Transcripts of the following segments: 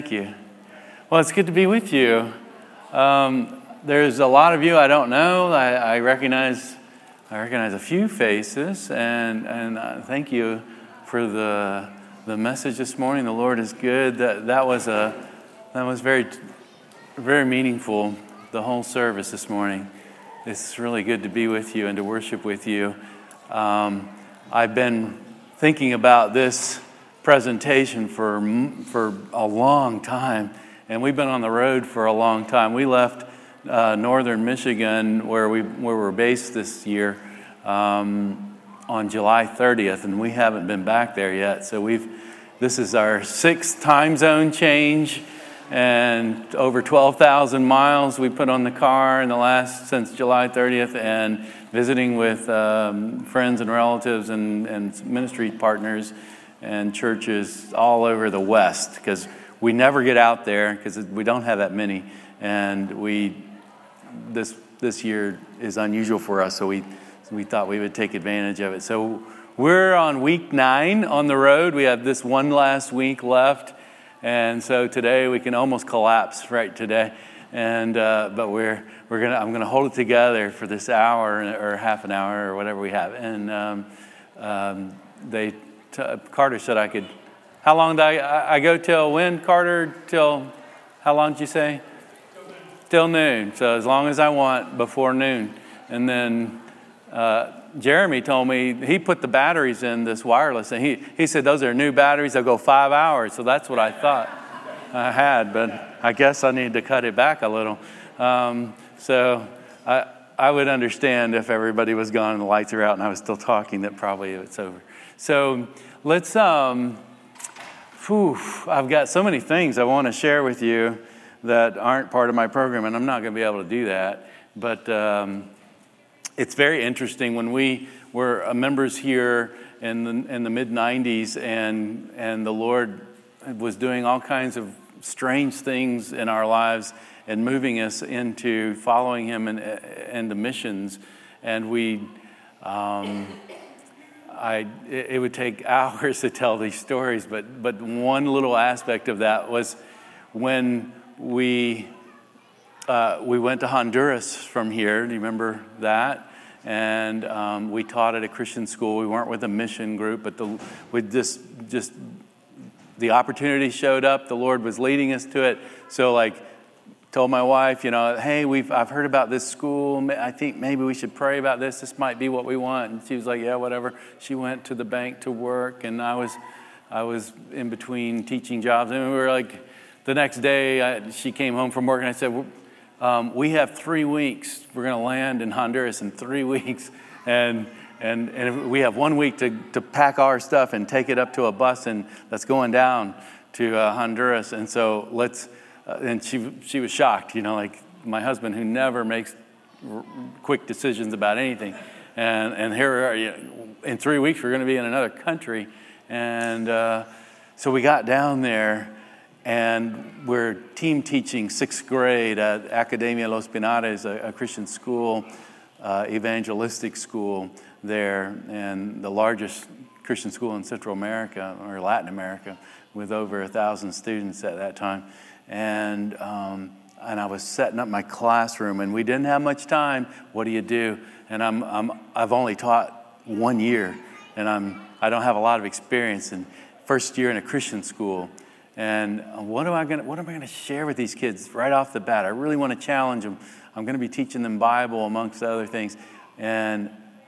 Thank you. Well, it's good to be with you. There's a lot of you I don't know. I recognize a few faces, and thank you for the message this morning. The Lord is good. That was very very meaningful. The whole service this morning. It's really good to be with you and to worship with you. I've been thinking about this presentation for a long time, and we've been on the road for a long time. We left northern Michigan, where we're based this year, on July 30th, and we haven't been back there yet. So this is our 6th time zone change, and over 12,000 miles we put on the car since July 30th, and visiting with friends and relatives and ministry partners and churches all over the West, because we never get out there because we don't have that many, and this year is unusual for us, so we thought we would take advantage of it. So we're on week 9 on the road. We have this one last week left, and so today we can almost collapse right today, and but I'm gonna hold it together for this hour or half an hour or whatever we have, and Carter said I could. How long did I go till when, Carter? Till how long did you say? Till noon. So as long as I want before noon. And then Jeremy told me he put the batteries in this wireless, and he said those are new batteries. They'll go 5 hours. So that's what I thought I had, but I guess I need to cut it back a little. So I would understand if everybody was gone and the lights are out and I was still talking, that probably it's over. So let's, I've got so many things I want to share with you that aren't part of my program, and I'm not going to be able to do that. But it's very interesting. When we were members here in the mid-'90s, and the Lord was doing all kinds of strange things in our lives and moving us into following Him and the missions, and it would take hours to tell these stories, but one little aspect of that was when we went to Honduras from here. Do you remember that? And we taught at a Christian school. We weren't with a mission group, but the opportunity showed up. The Lord was leading us to it. So told my wife, hey, I've heard about this school. I think maybe we should pray about this. This might be what we want. And she was like, yeah, whatever. She went to the bank to work, and I was in between teaching jobs. And we were the next day, she came home from work, and I said, we have 3 weeks. We're going to land in Honduras in 3 weeks, and we have 1 week to pack our stuff and take it up to a bus and that's going down to Honduras. And so and she was shocked, my husband, who never makes quick decisions about anything, and here we are, in 3 weeks we're going to be in another country, and so we got down there, and we're team teaching 6th grade at Academia Los Pinares, a Christian school, evangelistic school there, and the largest Christian school in Central America or Latin America, with over 1,000 students at that time. And I was setting up my classroom, and we didn't have much time. What do you do? And I've only taught 1 year, and I don't have a lot of experience in first year in a Christian school. And what am I going to share with these kids right off the bat? I really want to challenge them. I'm going to be teaching them Bible amongst other things, and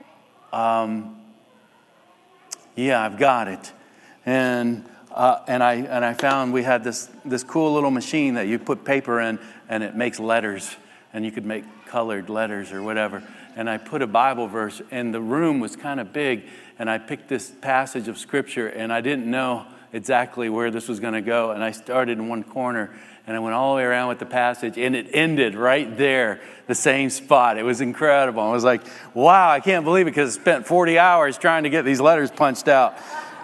I've got it. And I found we had this cool little machine that you put paper in, and it makes letters, and you could make colored letters or whatever. And I put a Bible verse, and the room was kind of big, and I picked this passage of Scripture, and I didn't know exactly where this was going to go, and I started in one corner, and I went all the way around with the passage, and it ended right there, the same spot. It was incredible. I was like, wow, I can't believe it, because I spent 40 hours trying to get these letters punched out.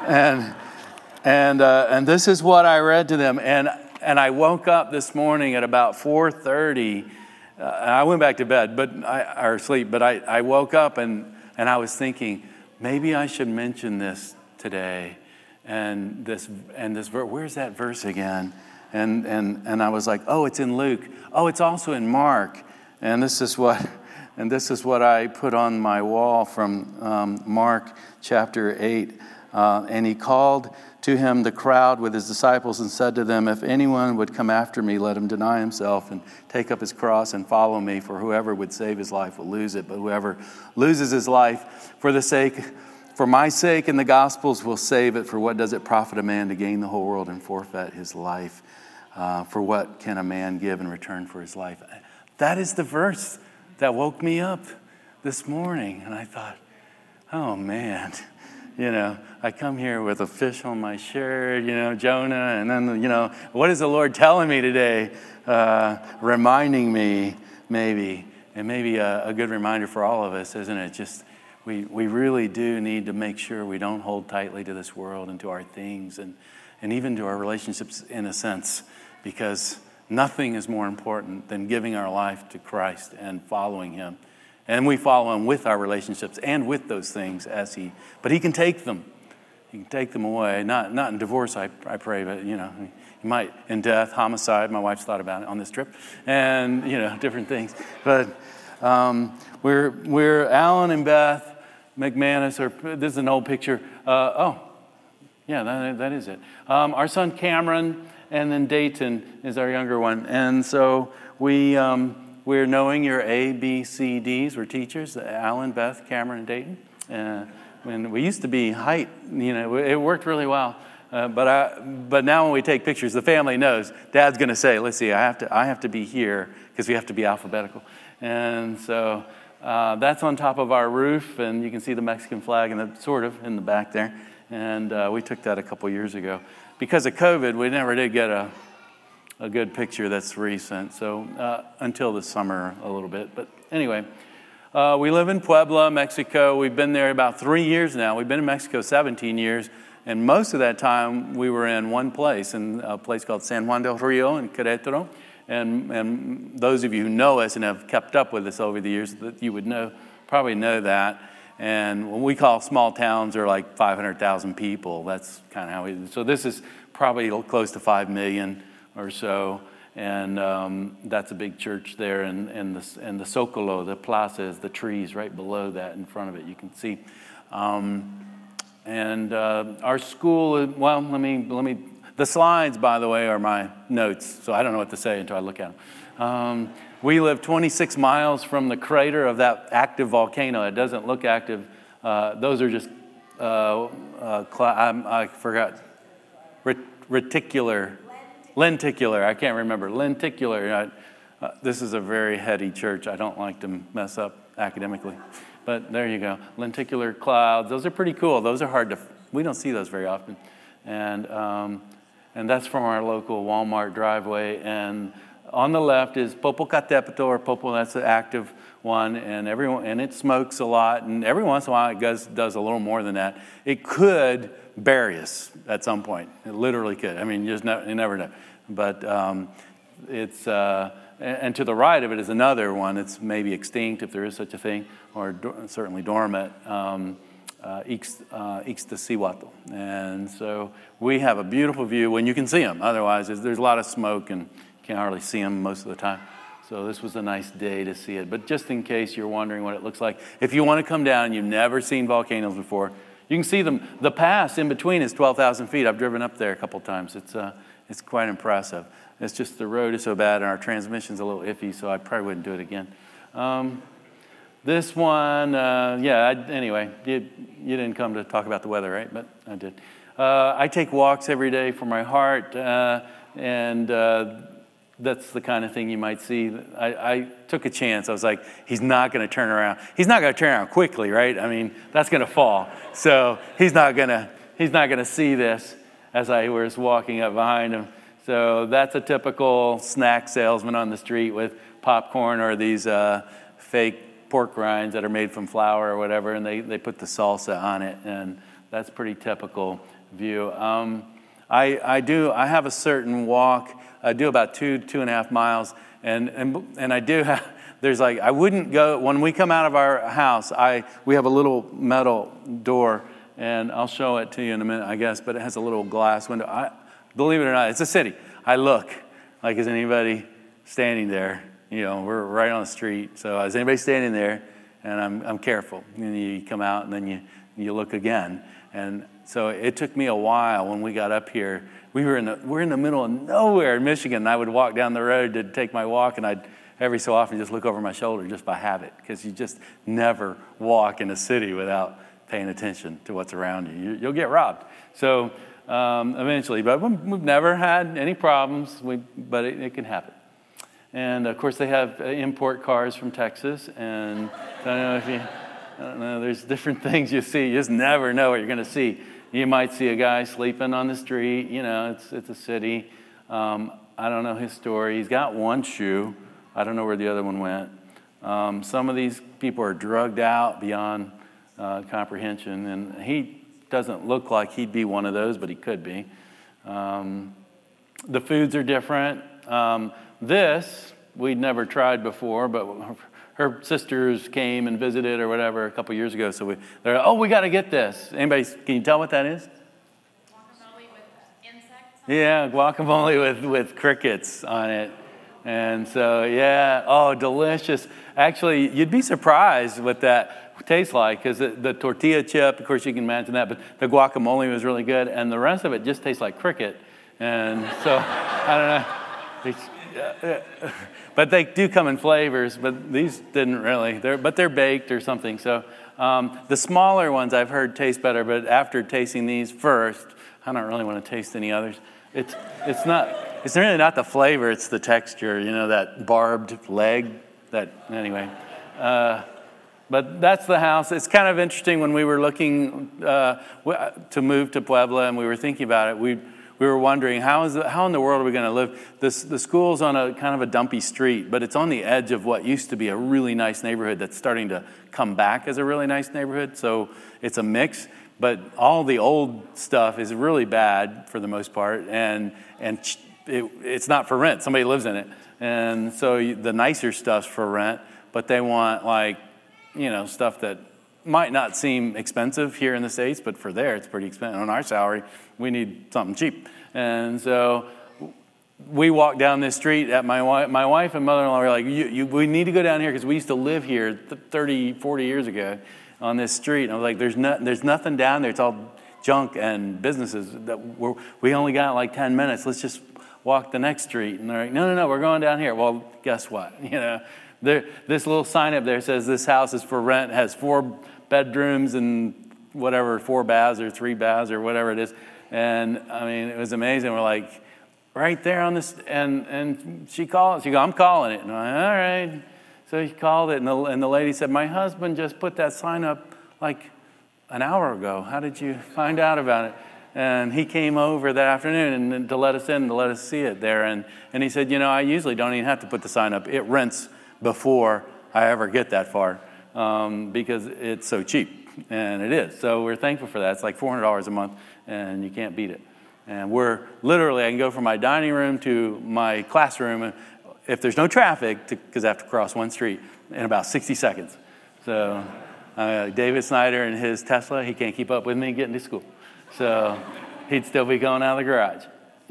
And this is what I read to them. And I woke up this morning at about 4:30. I went back to bed, or sleep. But I woke up and I was thinking, maybe I should mention this today. And this verse. Where's that verse again? And I was like, oh, it's in Luke. Oh, it's also in Mark. And this is what I put on my wall from Mark chapter 8. And he called to him the crowd with his disciples and said to them, if anyone would come after me, let him deny himself and take up his cross and follow me. For whoever would save his life will lose it. But whoever loses his life for my sake and the gospel's will save it. For what does it profit a man to gain the whole world and forfeit his life? For what can a man give in return for his life? That is the verse that woke me up this morning. And I thought, oh man, I come here with a fish on my shirt, Jonah, and then, what is the Lord telling me today? Reminding me, maybe a good reminder for all of us, isn't it? Just, we really do need to make sure we don't hold tightly to this world and to our things and even to our relationships in a sense, because nothing is more important than giving our life to Christ and following him. And we follow him with our relationships and with those things but he can take them. He can take them away. Not in divorce, I pray, but, he might in death, homicide. My wife's thought about it on this trip, and, different things. But we're Alan and Beth McManus, this is an old picture. That is it. Our son Cameron, and then Dayton is our younger one. And so we're knowing your A, B, C, Ds. We're teachers, Alan, Beth, Cameron, and Dayton. When we used to be height, it worked really well. But now when we take pictures, the family knows. Dad's going to say, let's see, I have to be here because we have to be alphabetical. And so that's on top of our roof, and you can see the Mexican flag sort of in the back there. And we took that a couple years ago. Because of COVID, we never did get a good picture that's recent. So until this summer a little bit. But anyway, we live in Puebla, Mexico. We've been there about 3 years now. We've been in Mexico 17 years. And most of that time we were in one place, in a place called San Juan del Rio in Querétaro. And those of you who know us and have kept up with us over the years, that you would probably know that. And when we call small towns, they're like 500,000 people. That's kind of how so this is probably close to 5 million or so. And that's a big church there. And the Zócalo, the plaza, is the trees right below that in front of it. You can see. And our school, well, let me. The slides, by the way, are my notes. So I don't know what to say until I look at them. We live 26 miles from the crater of that active volcano. It doesn't look active. Those are just, I forgot, lenticular. I can't remember. Lenticular. This is a very heady church. I don't like to mess up academically. But there you go. Lenticular clouds. Those are pretty cool. Those are we don't see those very often. And that's from our local Walmart driveway. And on the left is Popocatépetl, or Popo, that's the active one, and it smokes a lot, and every once in a while it does a little more than that. It could bury us at some point. It literally could. I mean, you never know. But it's and to the right of it is another one. It's maybe extinct, if there is such a thing, or certainly dormant. Ixtaccíhuatl. And so we have a beautiful view when you can see them. Otherwise, there's a lot of smoke and can't hardly see them most of the time. So this was a nice day to see it. But just in case you're wondering what it looks like, if you want to come down and you've never seen volcanoes before, you can see them. The pass in between is 12,000 feet. I've driven up there a couple times. It's quite impressive. It's just the road is so bad and our transmission's a little iffy, so I probably wouldn't do it again. This one, anyway, you didn't come to talk about the weather, right? But I did. I take walks every day for my heart, and that's the kind of thing you might see. I took a chance. I was like, he's not going to turn around. He's not going to turn around quickly, right? I mean, that's going to fall. So he's not going to see this as I was walking up behind him. So that's a typical snack salesman on the street with popcorn or these fake pork rinds that are made from flour or whatever, and they put the salsa on it, and that's pretty typical view. I have a certain walk. I do about 2.5 miles, and I do have, there's like, I wouldn't go, when we come out of our house, we have a little metal door, and I'll show it to you in a minute, I guess, but it has a little glass window. Believe it or not, it's a city. I look, like, is anybody standing there? We're right on the street. So is anybody standing there? And I'm careful. And you come out and then you look again. And so it took me a while when we got up here. We're in the middle of nowhere in Michigan. And I would walk down the road to take my walk, and I'd every so often just look over my shoulder just by habit, because you just never walk in a city without paying attention to what's around you. You'll get robbed. So eventually, but we've never had any problems, but it can happen. And of course, they have import cars from Texas, and I don't know, there's different things you see. You just never know what you're going to see. You might see a guy sleeping on the street. It's a city. I don't know his story. He's got one shoe. I don't know where the other one went. Some of these people are drugged out beyond comprehension, and he doesn't look like he'd be one of those, but he could be. The foods are different. This we'd never tried before, but her sisters came and visited or whatever a couple years ago. So we got to get this. Can you tell what that is? Guacamole with insects? Yeah, guacamole with crickets on it. And so, delicious. Actually, you'd be surprised what that tastes like, because the tortilla chip, of course, you can imagine that, but the guacamole was really good, and the rest of it just tastes like cricket. And so, I don't know. But they do come in flavors, but these didn't really. They're baked or something. So the smaller ones I've heard taste better, but after tasting these first, I don't really want to taste any others. It's really not the flavor, it's the texture, that barbed leg. Anyway. But that's the house. It's kind of interesting when we were looking to move to Puebla, and we were thinking about it. We were wondering, how in the world are we going to live? The school's on a kind of a dumpy street, but it's on the edge of what used to be a really nice neighborhood that's starting to come back as a really nice neighborhood. So it's a mix, but all the old stuff is really bad for the most part, and it's not for rent. Somebody lives in it. And so the nicer stuff's for rent, but they want stuff that might not seem expensive here in the States, but for there, it's pretty expensive. On our salary, we need something cheap. And so we walked down this street at my wife and mother-in-law were like, we need to go down here because we used to live here 30, 40 years ago on this street. And I was like, there's nothing down there. It's all junk and businesses. We only got like 10 minutes. Let's just walk the next street. And they're like, no, we're going down here. Well, guess what? This little sign up there says this house is for rent, has 4 bedrooms and whatever, 4 baths or 3 baths or whatever it is. And I mean, it was amazing. We're like, right there on this, and she called. She goes, I'm calling it. And I'm like, all right. So he called it, and the lady said, my husband just put that sign up like an hour ago. How did you find out about it? And he came over that afternoon and to let us in, to let us see it there. And he said, I usually don't even have to put the sign up. It rents before I ever get that far because it's so cheap. And it is. So we're thankful for that. It's like $400 a month, and you can't beat it. And we're literally, I can go from my dining room to my classroom if there's no traffic, because I have to cross one street, in about 60 seconds. So David Snyder and his Tesla, he can't keep up with me getting to school. So he'd still be going out of the garage.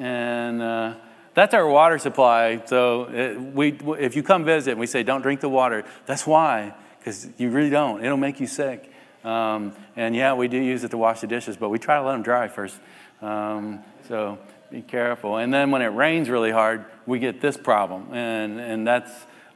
And that's our water supply. So if you come visit and we say, don't drink the water, that's why, because you really don't. It'll make you sick. And yeah, we do use it to wash the dishes, but we try to let them dry first. So be careful. And then when it rains really hard, we get this problem. And that's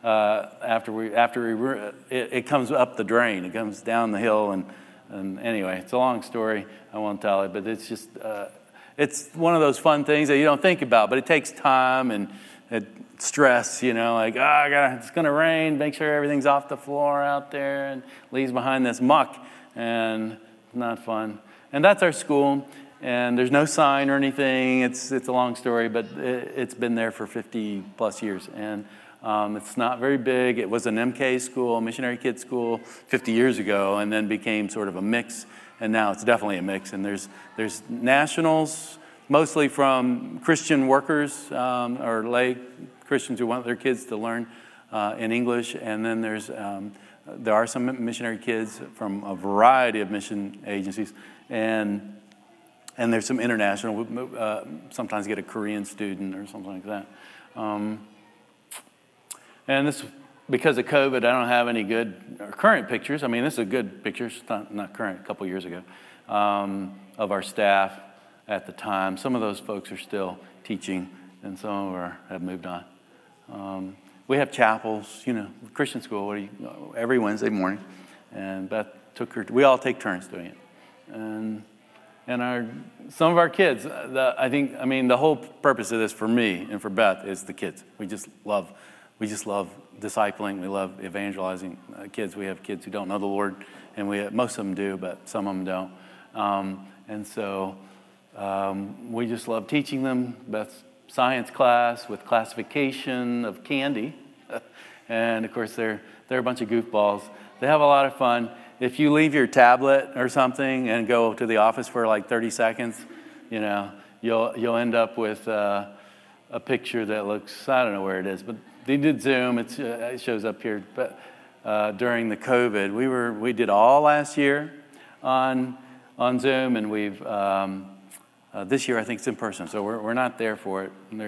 it comes up the drain. It comes down the hill. And anyway, it's a long story. I won't tell it, but it's just, it's one of those fun things that you don't think about, but it takes time and stress, like, it's going to rain, make sure everything's off the floor out there, and leaves behind this muck, and not fun. And that's our school, and there's no sign or anything. It's a long story, but it's been there for 50 plus years, and it's not very big. It was an MK school, a missionary kids school, 50 years ago, and then became sort of a mix, and now it's definitely a mix. And there's nationals, mostly from Christian workers or lay Christians who want their kids to learn in English, and then there are some missionary kids from a variety of mission agencies, and And there's some international, sometimes get a Korean student or something like that. And this, because of COVID, I don't have any good current pictures. I mean, this is a good picture, it's not current, a couple years ago, of our staff at the time. Some of those folks are still teaching, and some of have moved on. We have chapels, Christian school, every Wednesday morning. And Beth we all take turns doing it. And some of our kids, the whole purpose of this for me and for Beth is the kids. We just love discipling. We love evangelizing kids. We have kids who don't know the Lord, and most of them do, but some of them don't. And so we just love teaching them. Beth's science class with classification of candy, and of course they're a bunch of goofballs. They have a lot of fun. If you leave your tablet or something and go to the office for like 30 seconds, you'll end up with a picture that looks, I don't know where it is, but they did Zoom. It shows up here. But during the COVID, we did all last year on Zoom, and we've this year I think it's in person. So we're not there for it.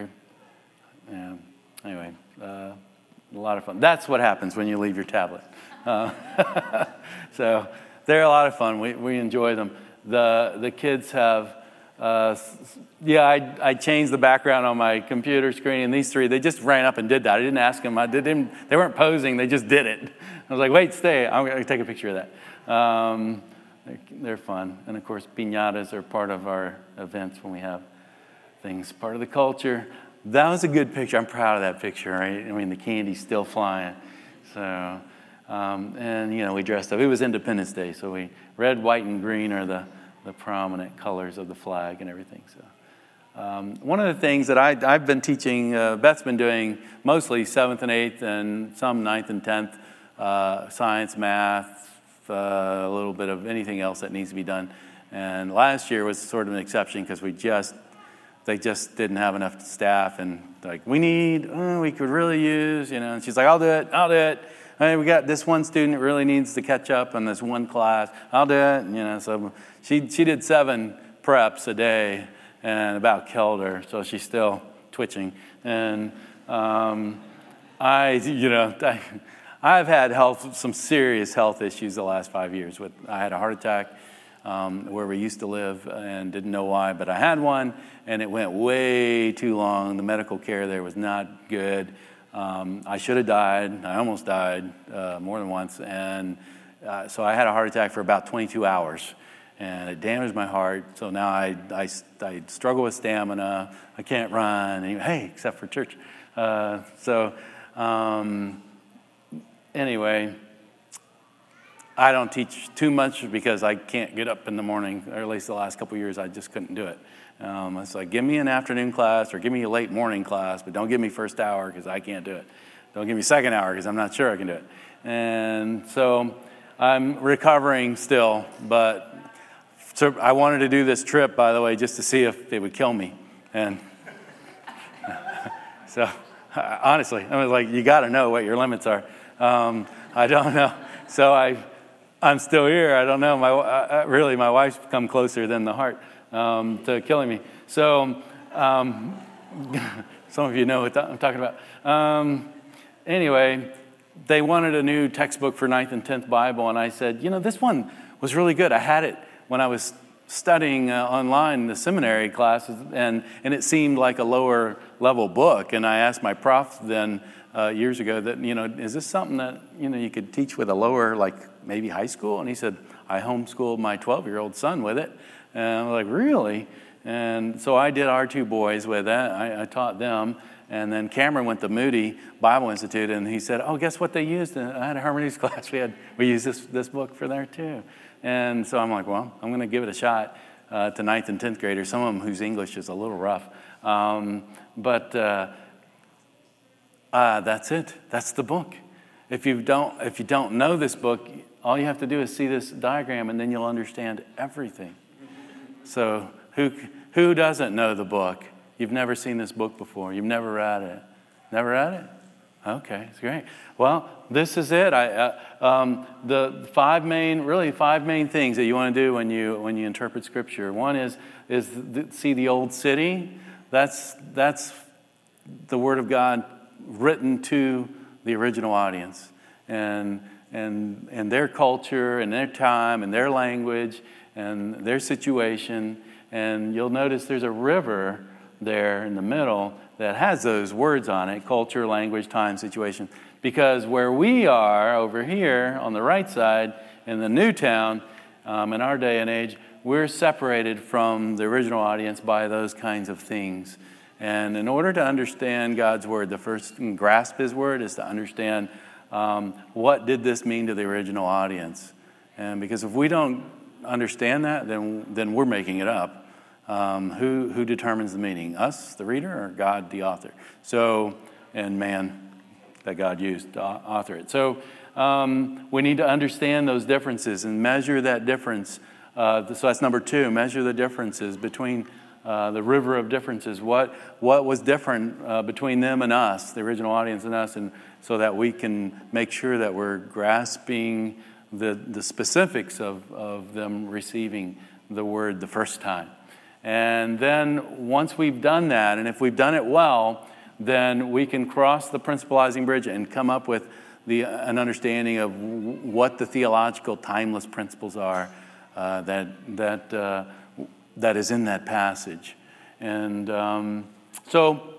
Anyway, a lot of fun. That's what happens when you leave your tablet. So they're a lot of fun. We enjoy them. The kids have, I changed the background on my computer screen, and these three, they just ran up and did that. I didn't ask them. They weren't posing. They just did it. I was like, wait, stay. I'm going to take a picture of that. They're fun. And, of course, piñatas are part of our events when we have things, part of the culture. That was a good picture. I'm proud of that picture, right? I mean, the candy's still flying. So... we dressed up. It was Independence Day, so red, white, and green are the prominent colors of the flag and everything. So, one of the things that I've been teaching, Beth's been doing mostly 7th and 8th and some 9th and 10th, science, math, a little bit of anything else that needs to be done. And last year was sort of an exception because they just didn't have enough staff, and we could really use, and she's like, I'll do it. Hey, we got this one student that really needs to catch up on this one class. I'll do it. So she did 7 preps a day and about killed her. So she's still twitching. And I've had some serious health issues the last 5 years. I had a heart attack where we used to live and didn't know why, but I had one, and it went way too long. The medical care there was not good. I should have died. I almost died more than once. And so I had a heart attack for about 22 hours. And it damaged my heart. So now I struggle with stamina. I can't run. Except for church. Anyway, I don't teach too much because I can't get up in the morning. Or at least the last couple of years, I just couldn't do it. It's like, give me an afternoon class or give me a late morning class, but don't give me first hour because I can't do it. Don't give me second hour because I'm not sure I can do it. And so I'm recovering still, but so I wanted to do this trip, by the way, just to see if it would kill me. And so honestly, I was like, you got to know what your limits are. I don't know. So I'm still here. I don't know. My wife's come closer than the heart to killing me. So some of you know what I'm talking about. Anyway, they wanted a new textbook for 9th and 10th Bible, and I said, this one was really good. I had it when I was studying online in the seminary classes, and it seemed like a lower level book. And I asked my prof then years ago that, is this something that, you could teach with a lower, like maybe high school? And he said, I homeschooled my 12-year-old son with it. And I was like, really? And so I did our 2 boys with that. I taught them. And then Cameron went to Moody Bible Institute, and he said, oh, guess what they used? I had a hermeneutics class. We used this book for there, too. And so I'm like, well, I'm going to give it a shot to 9th and 10th graders, some of them whose English is a little rough. But that's it. That's the book. If you don't know this book, all you have to do is see this diagram, and then you'll understand everything. So who doesn't know the book? You've never seen this book before. You've never read it. Never read it? Okay, it's great. Well, this is it. The five main things that you want to do when you interpret Scripture. One is see the old city. That's the Word of God written to the original audience, and their culture and their time and their language and their situation. And you'll notice there's a river there in the middle that has those words on it: culture, language, time, situation. Because where we are over here on the right side in the new town, in our day and age, we're separated from the original audience by those kinds of things. And in order to understand God's word, the first and grasp his word is to understand what did this mean to the original audience. And because if we don't understand that, then we're making it up. Who determines the meaning? Us, the reader, or God, the author? So, and man that God used to author it. So we need to understand those differences and measure that difference. So that's number two, measure the differences between the river of differences. What was different between them and us, the original audience and us, and so that we can make sure that we're grasping the specifics of them receiving the word the first time. And then once we've done that, and if we've done it well, then we can cross the principalizing bridge and come up with an understanding of what the theological timeless principles are that is in that passage. And so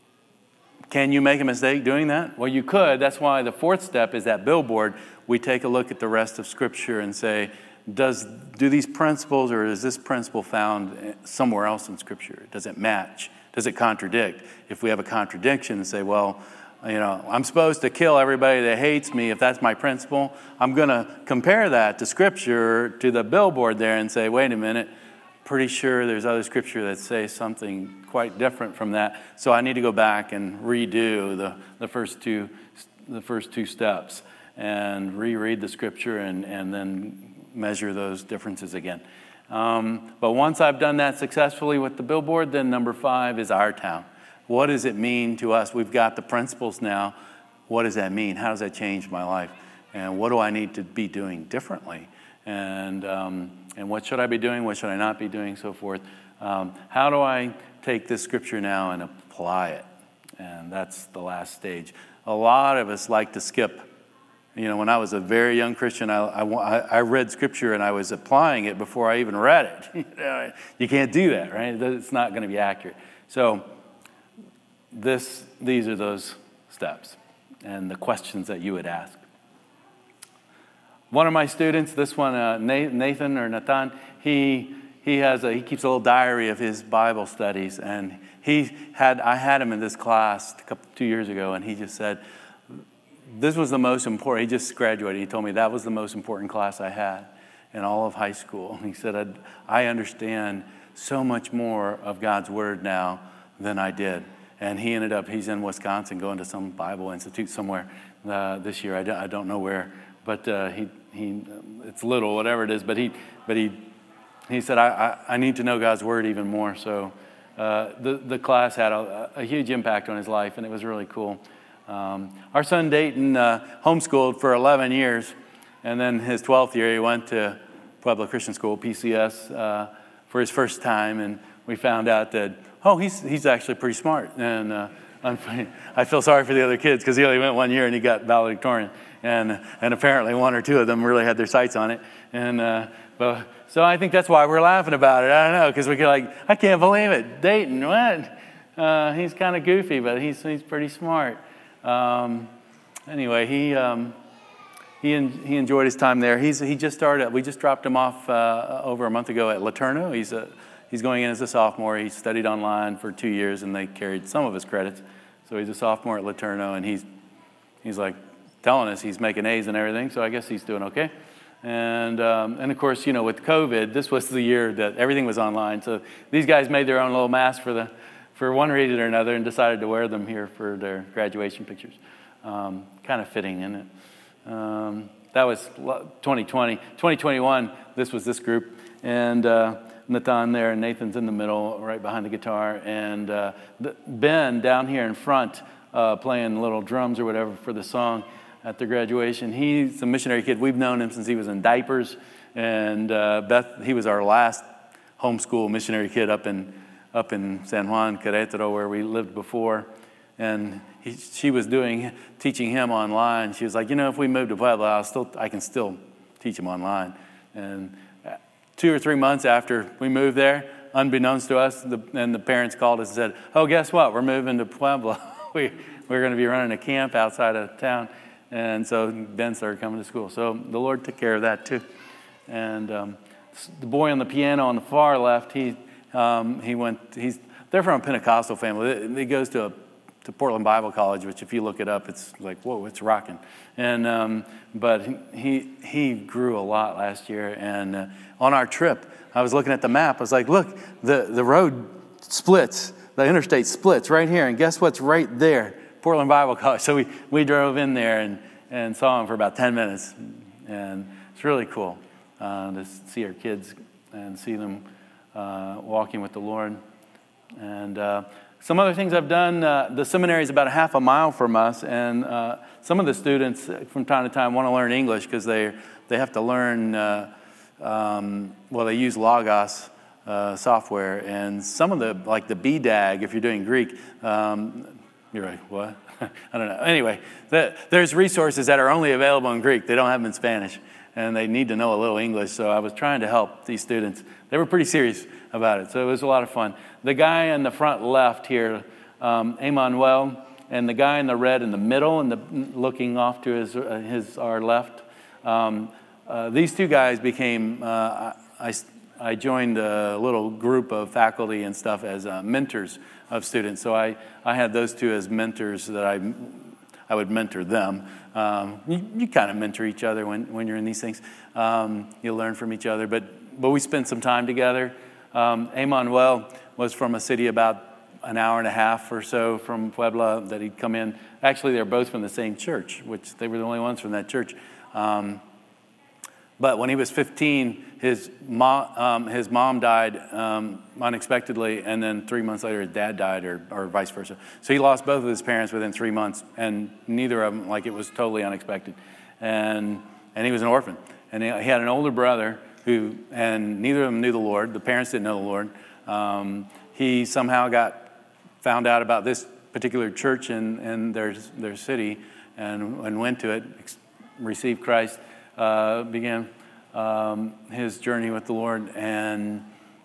can you make a mistake doing that? Well, you could. That's why the fourth step is that billboard. We take a look at the rest of Scripture and say, do these principles, or is this principle found somewhere else in Scripture? Does it match? Does it contradict? If we have a contradiction and say, well, I'm supposed to kill everybody that hates me if that's my principle, I'm going to compare that to Scripture, to the billboard there, and say, wait a minute, pretty sure there's other Scripture that say something quite different from that. So I need to go back and redo the first two steps and reread the Scripture and then measure those differences again. But once I've done that successfully with the billboard, then number 5 is our town. What does it mean to us? We've got the principles now. What does that mean? How does that change my life? And what do I need to be doing differently? And what should I be doing? What should I not be doing? So forth. How do I take this Scripture now and apply it? And that's the last stage. A lot of us like to skip. When I was a very young Christian, I read Scripture and I was applying it before I even read it. You can't do that, right? It's not going to be accurate. So these are those steps and the questions that you would ask. One of my students, this one, Nathan or Nathan, he keeps a little diary of his Bible studies, and I had him in this class 2 years ago, and he just said, this was the most important. He just graduated. He told me that was the most important class I had in all of high school. He said, I understand so much more of God's Word now than I did. And he's in Wisconsin going to some Bible institute somewhere this year. I don't know where, but it's little, whatever it is. But he said, I need to know God's Word even more. So the class had a huge impact on his life, and it was really cool. Our son Dayton homeschooled for 11 years, and then his 12th year he went to Pueblo Christian School, PCS, for his first time, and we found out that, he's actually pretty smart. And I feel sorry for the other kids because he only went 1 year and he got valedictorian, and apparently 1 or 2 of them really had their sights on it. And so I think that's why we're laughing about it. I don't know, because we get like, I can't believe it, Dayton, what? He's kind of goofy, but he's pretty smart. Anyway, he enjoyed his time there. We just dropped him off over a month ago at LeTourneau. He's going in as a sophomore. He studied online for 2 years, and they carried some of his credits. So he's a sophomore at LeTourneau, and he's like telling us he's making A's and everything. So I guess he's doing okay. And of course, with COVID, this was the year that everything was online. So these guys made their own little masks for one reason or another, and decided to wear them here for their graduation pictures. Kind of fitting, isn't it? That was 2020. 2021, this was this group. And Nathan there, and Nathan's in the middle, right behind the guitar. And Ben down here in front playing little drums or whatever for the song at their graduation. He's a missionary kid. We've known him since he was in diapers. And he was our last homeschool missionary kid up in San Juan, Querétaro, where we lived before. And she was teaching him online. She was like, if we move to Puebla, I can still teach him online. And 2 or 3 months after we moved there, unbeknownst to us, the parents called us and said, "Oh, guess what? We're moving to Puebla. We're going to be running a camp outside of town." And so Ben started coming to school. So the Lord took care of that too. And the boy on the piano on the far left, they're from a Pentecostal family. He goes to Portland Bible College, which if you look it up, it's like, whoa, it's rocking. And but he grew a lot last year. And on our trip, I was looking at the map. I was like, look, the road splits, the interstate splits right here. And guess what's right there? Portland Bible College. So we drove in there and saw him for about 10 minutes. And it's really cool to see our kids and see them walking with the Lord. And some other things I've done, the seminary is about a half a mile from us, and some of the students from time to time want to learn English because they have to learn, they use Logos software, and some of the BDAG, if you're doing Greek, you're like, what? I don't know. Anyway, there's resources that are only available in Greek. They don't have them in Spanish, and they need to know a little English, so I was trying to help these students. They were pretty serious about it, so it was a lot of fun. The guy in the front left here, Emmanuel, and the guy in the red in the middle and looking off to our left, these two guys became, I joined a little group of faculty and stuff as mentors of students. So I had those two as mentors that I would mentor them. You kind of mentor each other when you're in these things. You learn from each other, but we spent some time together. Emmanuel was from a city about an hour and a half or so from Puebla that he'd come in. Actually, they're both from the same church, which they were the only ones from that church. But when he was 15, his mom died unexpectedly, and then 3 months later, his dad died, or vice versa. So he lost both of his parents within 3 months, and neither of them, it was totally unexpected. And he was an orphan. And he had an older brother and neither of them knew the Lord. The parents didn't know the Lord. He somehow found out about this particular church in their city and went to it, received Christ, began his journey with the Lord, and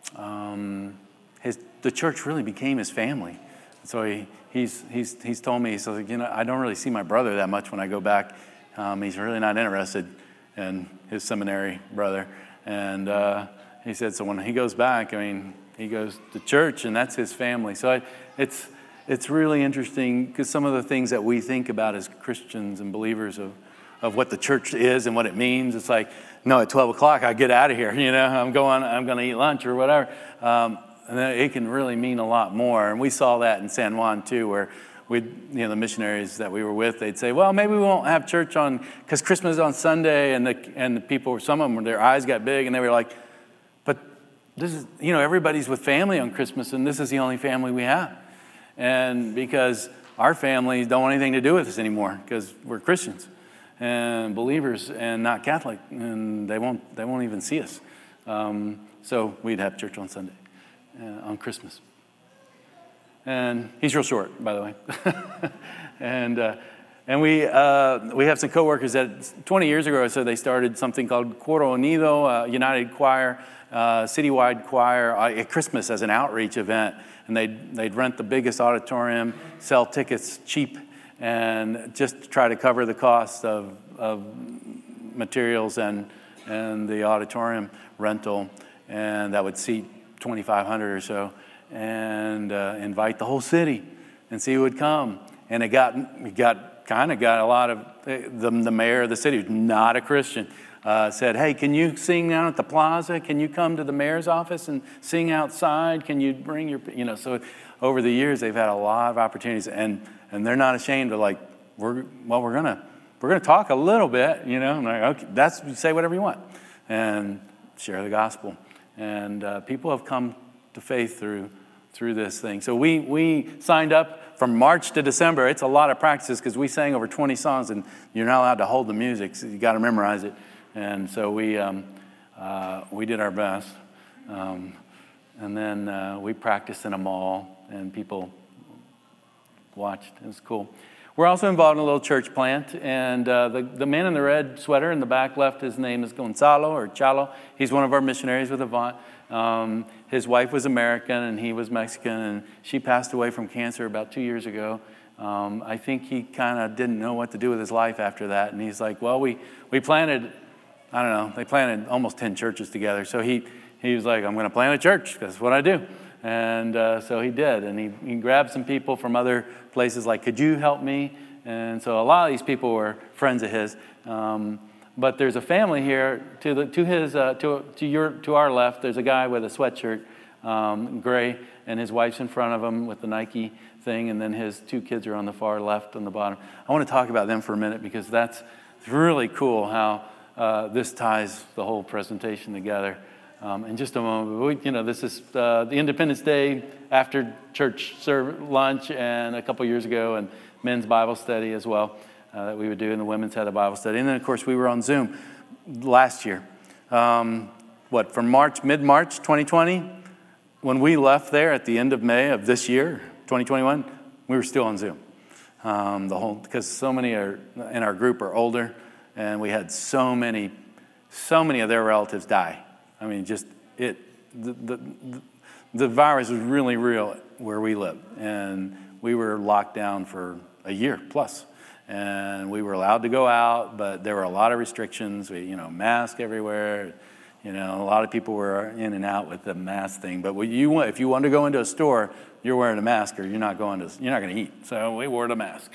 the church really became his family. So he's told me, so I don't really see my brother that much when I go back. He's really not interested in his seminary brother, and he said so when he goes back, he goes to church, and that's his family. So it's really interesting because some of the things that we think about as Christians and believers of what the church is and what it means. It's like, no, at 12 o'clock, I get out of here. I'm going to eat lunch or whatever. And then it can really mean a lot more. And we saw that in San Juan too, where the missionaries that we were with, they'd say, well, maybe we won't have church because Christmas is on Sunday. And the people, some of them, their eyes got big and they were like, but this is, everybody's with family on Christmas and this is the only family we have. And because our families don't want anything to do with us anymore because we're Christians and believers and not Catholic, and they won't even see us. So we'd have church on Sunday, on Christmas. And he's real short, by the way. and we have some coworkers that 20 years ago or so they started something called Coro Unido, United Choir, citywide choir at Christmas as an outreach event, and they'd rent the biggest auditorium, sell tickets cheap, and just try to cover the cost of materials and the auditorium rental, and that would seat 2,500 or so, and invite the whole city and see who would come. And it got a lot of the mayor of the city, who's not a Christian, said, hey, can you sing down at the plaza? Can you come to the mayor's office and sing outside? Can you bring your, so over the years they've had a lot of opportunities, and they're not ashamed of we're gonna talk a little bit, I'm like, okay, say whatever you want, and share the gospel. And people have come to faith through this thing. So we signed up from March to December, it's a lot of practices because we sang over 20 songs, and you're not allowed to hold the music, so you got to memorize it. And so we did our best. And then we practiced in a mall, and people watched. It was cool. We're also involved in a little church plant, and the man in the red sweater in the back left, his name is Gonzalo or Chalo. He's one of our missionaries with Avant. His wife was American, and he was Mexican, and she passed away from cancer about 2 years ago. I think he kind of didn't know what to do with his life after that, and he's like, well, we planted, I don't know, they planted almost 10 churches together. So he was like, I'm going to plant a church. That's what I do. And so he did. And he grabbed some people from other places like, could you help me? And so a lot of these people were friends of his. But there's a family here to our left. There's a guy with a sweatshirt, gray, and his wife's in front of him with the Nike thing. And then his 2 kids are on the far left on the bottom. I want to talk about them for a minute because that's really cool how this ties the whole presentation together. In just a moment, this is the Independence Day after church lunch, and a couple years ago, and men's Bible study as well that we would do, and the women's had a Bible study. And then, of course, we were on Zoom last year. From mid-March 2020, when we left there at the end of May of this year, 2021, we were still on Zoom. Because so many in our group are older, and we had so many of their relatives die. I mean, the virus was really real where we live, and we were locked down for a year plus, and we were allowed to go out, but there were a lot of restrictions. Mask everywhere. A lot of people were in and out with the mask thing. But if you want to go into a store, you're wearing a mask, or you're not going to eat. So we wore the mask.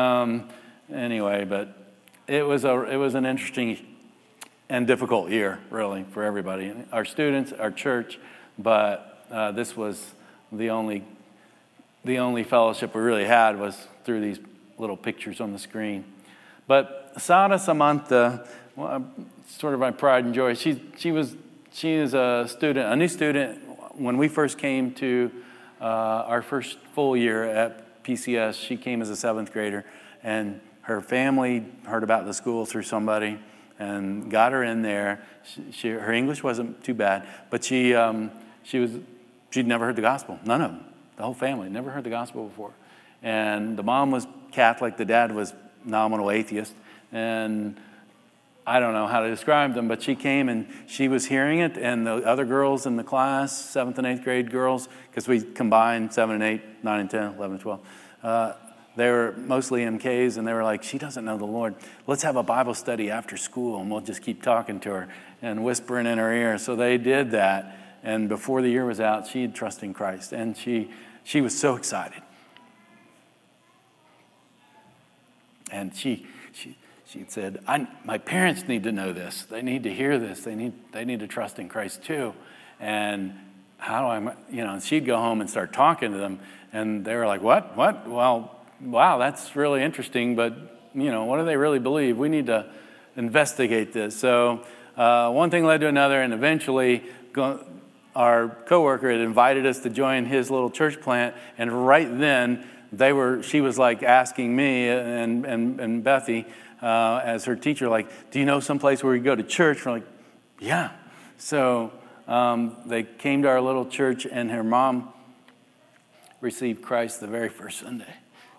Anyway, but it was an interesting and difficult year, really, for everybody. Our students, our church, but this was the only fellowship we really had was through these little pictures on the screen. But Sara Samantha, sort of my pride and joy. She is a student, a new student. When we first came to our first full year at PCS, she came as a 7th grader, and her family heard about the school through somebody and got her in there. Her English wasn't too bad, but she'd never heard the gospel. None of them, the whole family, never heard the gospel before. And the mom was Catholic, the dad was nominal atheist, and I don't know how to describe them, but she came and she was hearing it, and the other girls in the class, 7th and 8th grade girls, because we combined 7 and 8, 9 and 10, 11 and 12, they were mostly MKs, and they were like, she doesn't know the Lord. Let's have a Bible study after school, and we'll just keep talking to her and whispering in her ear. So they did that, and before the year was out, she had trusted in Christ, and she was so excited. And she said, my parents need to know this. They need to hear this. They need to trust in Christ too. And how do I, and she'd go home and start talking to them, and they were like, what? Well, wow, that's really interesting, but, what do they really believe? We need to investigate this. So one thing led to another, and eventually our coworker had invited us to join his little church plant, and right then she was like asking me and Bethy as her teacher, like, do you know someplace where we go to church? We're like, yeah. So they came to our little church, and her mom received Christ the very first Sunday.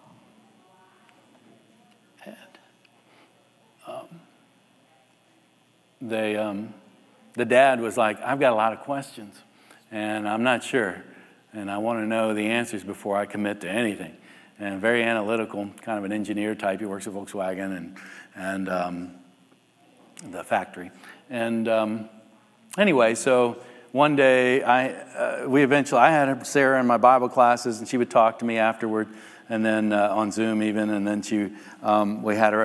The dad was like, I've got a lot of questions, and I'm not sure, and I want to know the answers before I commit to anything. And very analytical, kind of an engineer type. He works at Volkswagen and the factory. And anyway, so one day I had Sarah in my Bible classes, and she would talk to me afterward, and then on Zoom even, and then we had her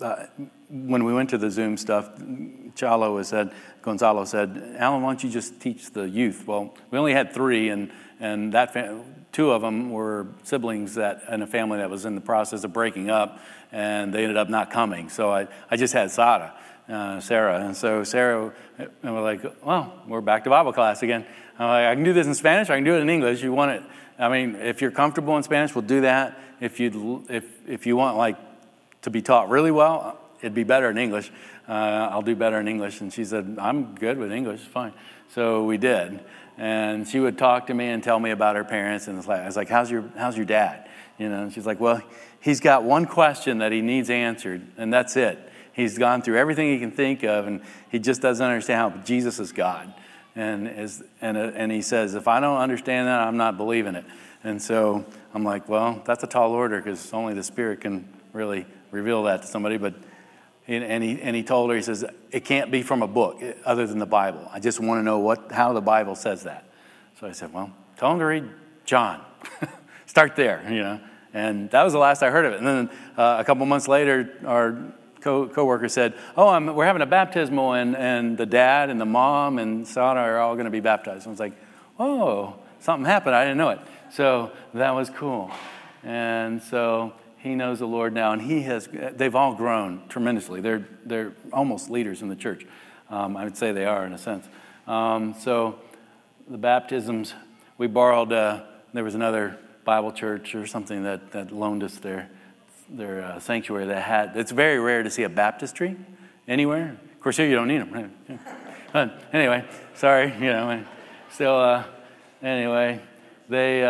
when we went to the Zoom stuff, Gonzalo said, Alan, why don't you just teach the youth? Well, we only had 3, and that 2 of them were siblings in a family that was in the process of breaking up, and they ended up not coming. So I just had Sarah. And so Sarah, and we're like, well, we're back to Bible class again. I'm like, I can do this in Spanish, or I can do it in English. You want it? I mean, if you're comfortable in Spanish, we'll do that. If you want like to be taught really well, it'd be better in English. I'll do better in English. And she said, I'm good with English, fine. So we did. And she would talk to me and tell me about her parents. And I was like, how's your dad? You know, and she's like, well, he's got one question that he needs answered, and that's it. He's gone through everything he can think of, and he just doesn't understand how Jesus is God. And he says, if I don't understand that, I'm not believing it. And so I'm like, well, that's a tall order, because only the Spirit can really reveal that to somebody. But and he told her, he says, it can't be from a book other than the Bible. I just want to know how the Bible says that. So I said, well, tell him to read John. Start there, you know. And that was the last I heard of it. And then a couple months later, our co-worker said, we're having a baptismal, and the dad and the mom and Sarah are all going to be baptized. And I was like, oh, something happened. I didn't know it. So that was cool. And so he knows the Lord now, and they've all grown tremendously. They're almost leaders in the church. I would say they are in a sense. So the baptisms, we borrowed, there was another Bible church or something that loaned us their sanctuary that had. It's very rare to see a baptistry anywhere. Of course, here you don't need them. Right? But anyway, sorry, you know. So anyway, they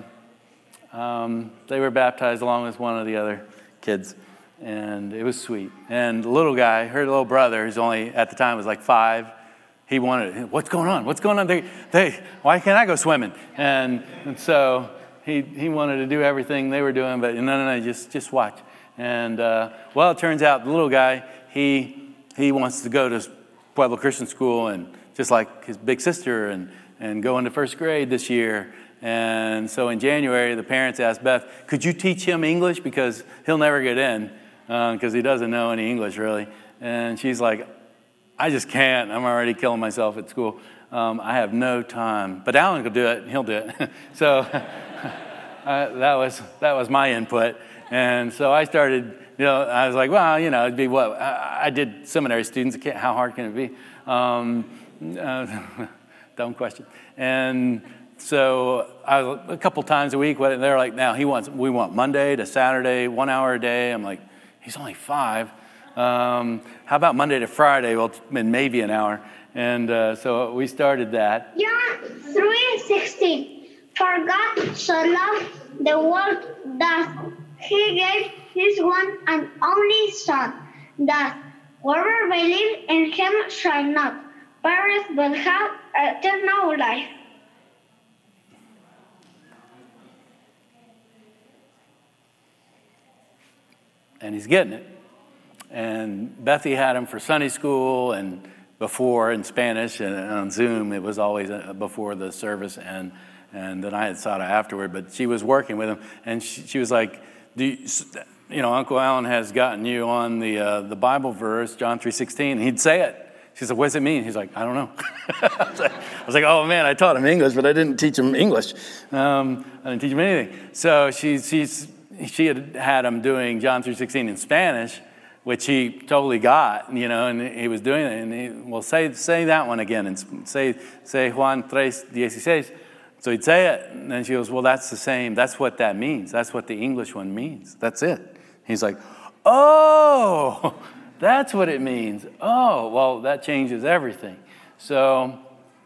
were baptized along with one of the other kids, and it was sweet. And the little guy, her little brother, who's only at the time was like 5. He wanted, what's going on? What's going on? Why can't I go swimming? And so he wanted to do everything they were doing, but no, just watch. And well, it turns out the little guy, he wants to go to Pueblo Christian School, and just like his big sister, and go into first grade this year. And so in January, the parents asked Beth, could you teach him English? Because he'll never get in, because he doesn't know any English really. And she's like, I just can't. I'm already killing myself at school. I have no time. But Alan will do it, and he'll do it. So that was my input. And so I started, I was like, well, it'd be what? I did seminary students. How hard can it be? Dumb question. And so a couple times a week, they're like, now we want Monday to Saturday, 1 hour a day. I'm like, he's only 5. How about Monday to Friday? Well, maybe an hour. And so we started that. John 3:16. For God so loved the world that he gave his one and only Son, that whoever believes in him shall not perish but have eternal life. And he's getting it. And Bethy had him for Sunday school and before in Spanish, and on Zoom it was always before the service, and then I had Sada afterward. But she was working with him, and she was like, Uncle Alan has gotten you on the Bible verse, John 3:16. He'd say it. She said, what does it mean? He's like, I don't know. I was like, oh man, I taught him English, but I didn't teach him English. I didn't teach him anything. So she had him doing John 3:16 in Spanish, which he totally got, and he was doing it. And say that one again, and say Juan 3:16. So he'd say it, and then she goes, well, that's the same. That's what that means. That's what the English one means. That's it. He's like, oh, that's what it means. Oh, well, that changes everything. So,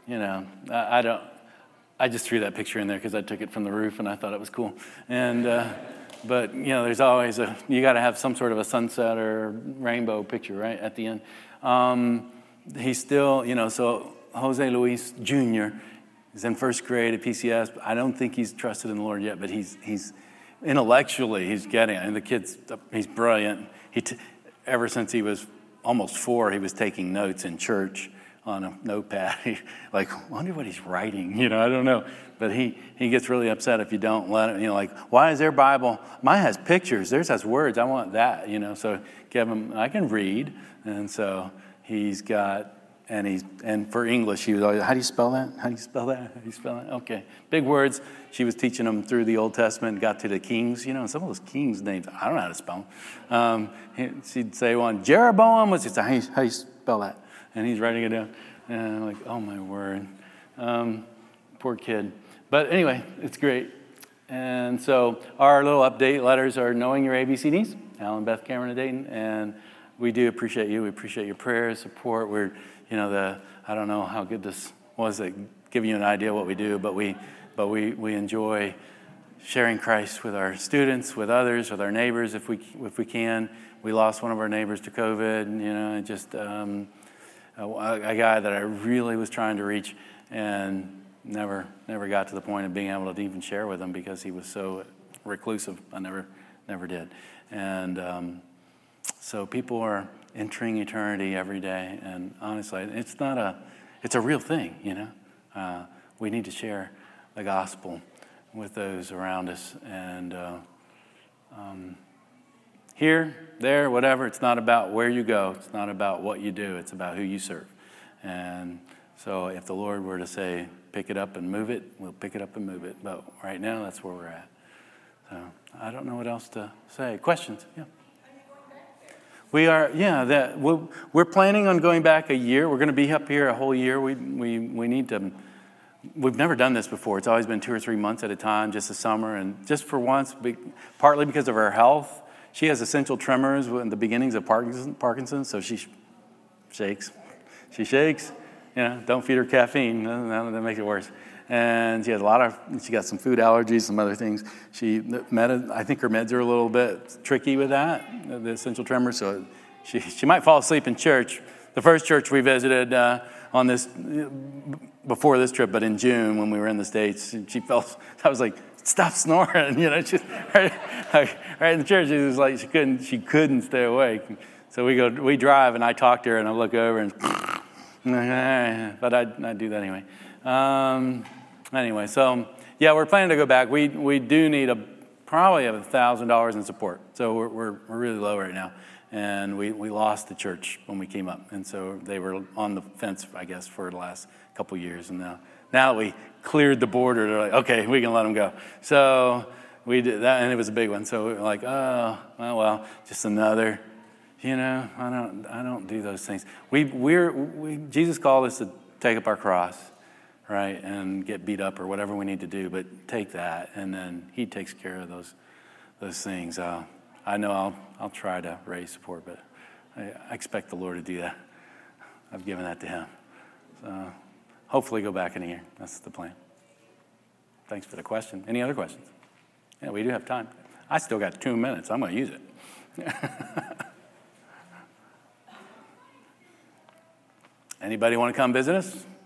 I just threw that picture in there because I took it from the roof and I thought it was cool. And but there's always you got to have some sort of a sunset or rainbow picture, right, at the end. He's still, so Jose Luis Jr. is in first grade at PCS. I don't think he's trusted in the Lord yet, but he's intellectually he's getting it. And the kid's he's brilliant. Ever since he was almost 4, he was taking notes in church on a notepad. Like, wonder what he's writing. I don't know. But he gets really upset if you don't let him. Like, why is their Bible? Mine has pictures. Theirs has words. I want that. So give him. I can read, and so he's got. And for English, he was always, how do you spell that? How do you spell that? How do you spell that? Okay. Big words. She was teaching them through the Old Testament, got to the kings. And some of those kings' names, I don't know how to spell them. She'd say one, Jeroboam. She'd say, how do you spell that? And he's writing it down. And I'm like, oh, my word. Poor kid. But anyway, it's great. And so our little update letters are knowing your ABCDs, Alan, Beth, Cameron, and Dayton. And we do appreciate you. We appreciate your prayers, support. We're I don't know how good this was at giving you an idea of what we do, but we enjoy sharing Christ with our students, with others, with our neighbors, if we can. We lost one of our neighbors to COVID, just a guy that I really was trying to reach and never got to the point of being able to even share with him because he was so reclusive. I never did. And so people are entering eternity every day, and honestly, it's a real thing, We need to share the gospel with those around us, and here, there, whatever, it's not about where you go, it's not about what you do, it's about who you serve. And so if the Lord were to say, pick it up and move it, we'll pick it up and move it, but right now, that's where we're at. So I don't know what else to say. Questions? Yeah. We are, we're planning on going back a year. We're going to be up here a whole year. We need to, we've never done this before. It's always been 2 or 3 months at a time, just the summer. And just for once, partly because of her health, she has essential tremors in the beginnings of Parkinson's, so she shakes. She shakes. Don't feed her caffeine. That makes it worse. And she has she got some food allergies, some other things. I think her meds are a little bit tricky with that, the essential tremors. So she might fall asleep in church. The first church we visited before this trip, but in June when we were in the States, I was like, stop snoring, just right in the church. She was like, she couldn't stay awake. So we drive, and I talk to her, and I look over, and but I do that anyway. Anyway, so we're planning to go back. We do need probably $1,000 in support. So we're really low right now, and we lost the church when we came up, and so they were on the fence, I guess, for the last couple of years, and now that we cleared the border, they're like, okay, we can let them go. So we did that, and it was a big one. So we were like, oh, well, just another. I don't do those things. Jesus called us to take up our cross. Right, and get beat up or whatever we need to do, but take that, and then he takes care of those things. I know I'll try to raise support, but I expect the Lord to do that. I've given that to him. So hopefully go back in a year. That's the plan. Thanks for the question. Any other questions? Yeah, we do have time. I still got 2 minutes. I'm going to use it. Anybody want to come visit us?